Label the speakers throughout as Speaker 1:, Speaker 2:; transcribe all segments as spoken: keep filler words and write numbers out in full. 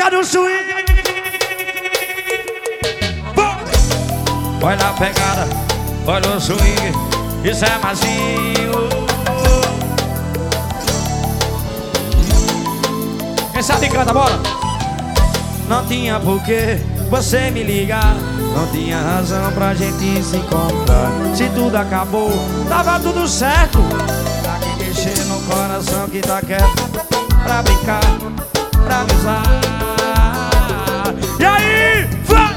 Speaker 1: pega no swing. Olha a pegada, olha o swing. Isso é macio. Quem sabe canta, bora. Não tinha porquê você me ligar, não tinha razão pra gente se encontrar. Se tudo acabou, tava tudo certo. Pra que mexer no coração que tá quieto? Pra brincar, pra me usar. E aí, vai!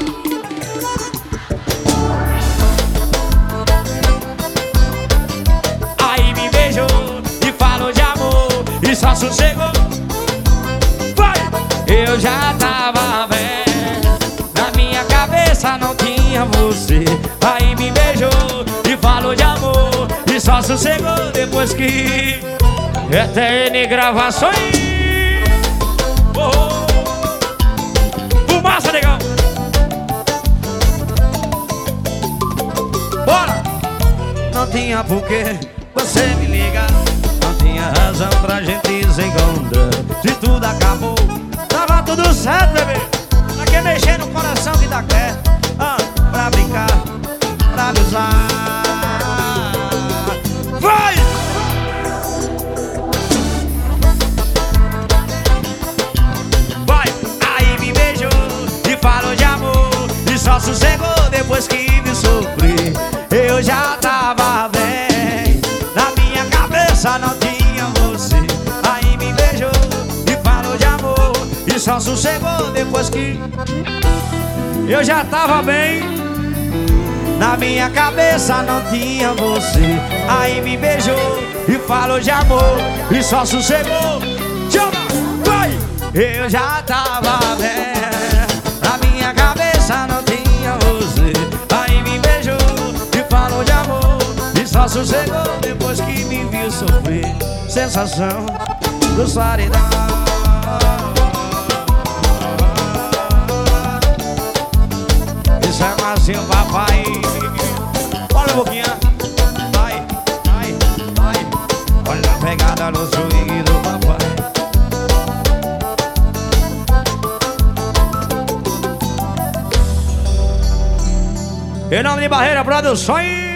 Speaker 1: Aí me beijou e falou de amor e só sossegou. Eu já tava vendo, na minha cabeça não tinha você. Aí me beijou e falou de amor e só sossegou depois que Eterna gravações. Oh, fumaça, negão. Bora! Não tinha porquê você me ligar, não tinha razão pra gente se encontrar. Se tudo acabou, tava tudo certo, bebê. Pra que mexer no coração que dá quieto? Ah, pra brincar, pra me usar. Vai! Vai! Aí me beijou e falou de amor e só sossegou depois que me sofri. Eu já tava bem, na minha cabeça não tinha você. Aí me beijou e falou de amor e só sossegou depois que eu já tava bem, na minha cabeça não tinha você. Aí me beijou e falou de amor e só sossegou. Chama, vai! Eu já tava bem, na minha cabeça não tinha você. Aí me beijou e falou de amor e só sossegou depois que me viu sofrer. Sensação do solidão. Isso é macio, papai. Olha a boquinha. Vai, vai, vai. Olha a pegada no swing do papai. Em nome de Barreira Produções.